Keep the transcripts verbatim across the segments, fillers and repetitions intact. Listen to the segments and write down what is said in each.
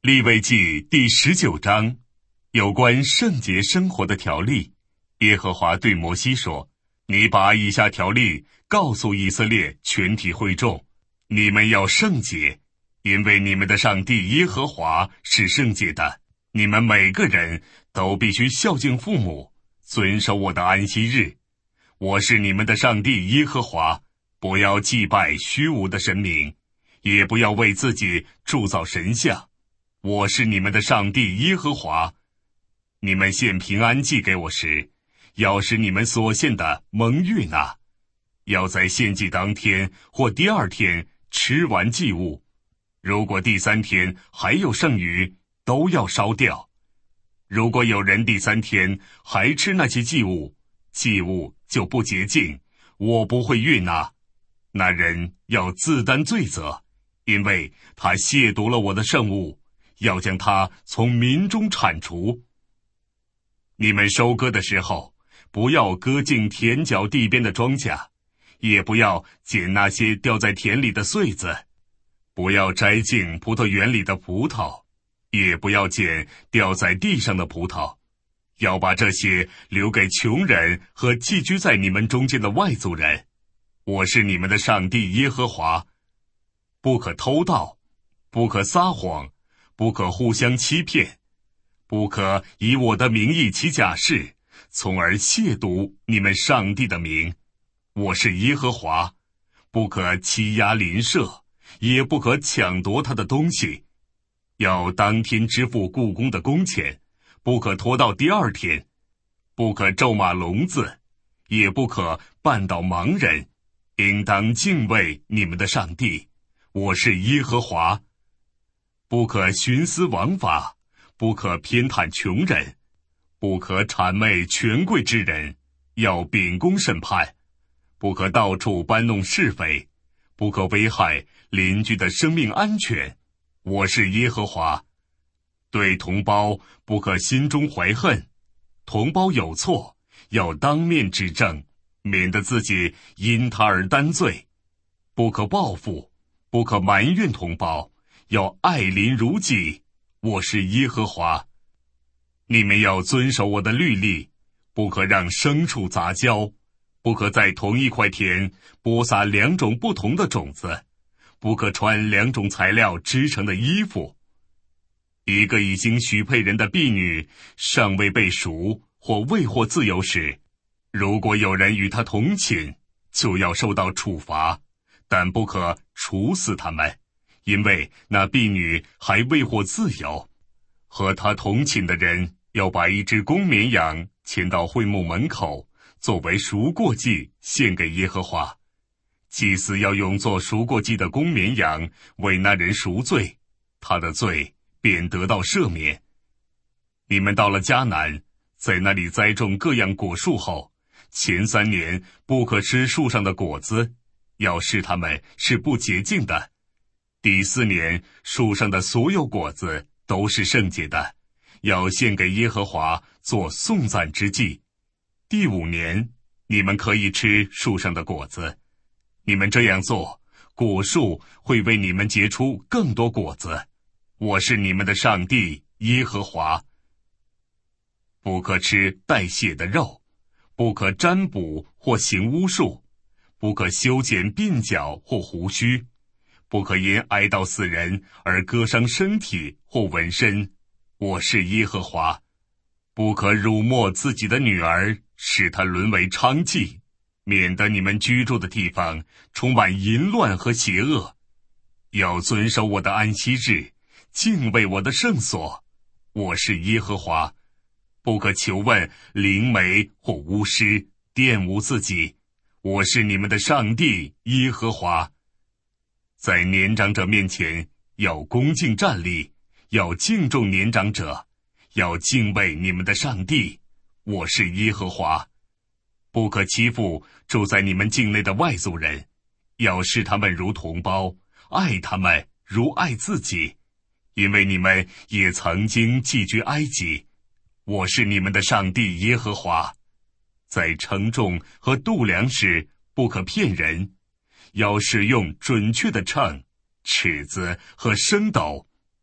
利未记第十九章，有关圣洁生活的条例。耶和华对摩西说：你把以下条例告诉以色列全体会众，你们要圣洁，因为你们的上帝耶和华是圣洁的。你们每个人都必须孝敬父母，遵守我的安息日。我是你们的上帝耶和华，不要祭拜虚无的神明，也不要为自己铸造神像。我是你们的上帝耶和华。你们献平安祭给我时，要使你们所献的蒙悦纳，要在献祭当天或第二天吃完祭物，如果第三天还有剩余，都要烧掉。如果有人第三天还吃那些祭物，祭物就不洁净，我不会悦纳，那人要自担罪责，因为他亵渎了我的圣物，要将他从民中铲除。你们收割的时候，不要割尽田角地边的庄稼，也不要捡那些掉在田里的穗子，不要摘尽葡萄园里的葡萄，也不要捡掉在地上的葡萄，要把这些留给穷人和寄居在你们中间的外族人。我是你们的上帝耶和华。不可偷盗，不可撒谎，不可互相欺骗，不可以我的名义起假誓，从而亵渎你们上帝的名。我是耶和华。不可欺压邻舍，也不可抢夺他的东西，要当天支付雇工的工钱，不可拖到第二天，不可咒骂聋子，也不可绊倒盲人，应当敬畏你们的上帝。我是耶和华。不可徇私枉法，不可偏袒穷人，不可谄媚权贵之人，要秉公审判，不可到处搬弄是非，不可危害邻居的生命安全。我是耶和华。对同胞不可心中怀恨，同胞有错，要当面指正，免得自己因他而担罪。不可报复，不可埋怨同胞，要爱邻如己。我是耶和华。你们要遵守我的律例，不可让牲畜杂交，不可在同一块田播撒两种不同的种子，不可穿两种材料织成的衣服。一个已经许配人的婢女尚未被赎或未获自由时，如果有人与她同寝，就要受到处罚，但不可处死他们，因为那婢女还未获自由。和她同寝的人要把一只公绵羊牵到会幕门口，作为赎过祭献给耶和华。祭司要用作赎过祭的公绵羊为那人赎罪，他的罪便得到赦免。你们到了迦南，在那里栽种各样果树后，前三年不可吃树上的果子，要视它们是不洁净的。第四年树上的所有果子都是圣洁的，要献给耶和华做颂赞之祭。第五年你们可以吃树上的果子，你们这样做，果树会为你们结出更多果子。我是你们的上帝耶和华。不可吃带血的肉，不可占卜或行巫术，不可修剪鬓角或胡须，不可因哀悼死人而割伤身体或纹身。我是耶和华。不可辱没自己的女儿，使她沦为娼妓，免得你们居住的地方充满淫乱和邪恶。要遵守我的安息日，敬畏我的圣所。我是耶和华。不可求问灵媒或巫师，玷污自己。我是你们的上帝耶和华。在年长者面前要恭敬站立，要敬重年长者，要敬畏你们的上帝。我是耶和华。不可欺负住在你们境内的外族人，要视他们如同胞，爱他们如爱自己，因为你们也曾经寄居埃及。我是你们的上帝耶和华。在称重和度量时不可骗人，要使用准确的秤、尺子和升斗，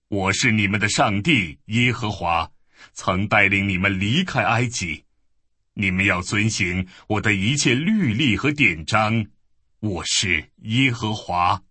我是你们的上帝耶和华，曾带领你们离开埃及。你们要遵行我的一切律例和典章，我是耶和华。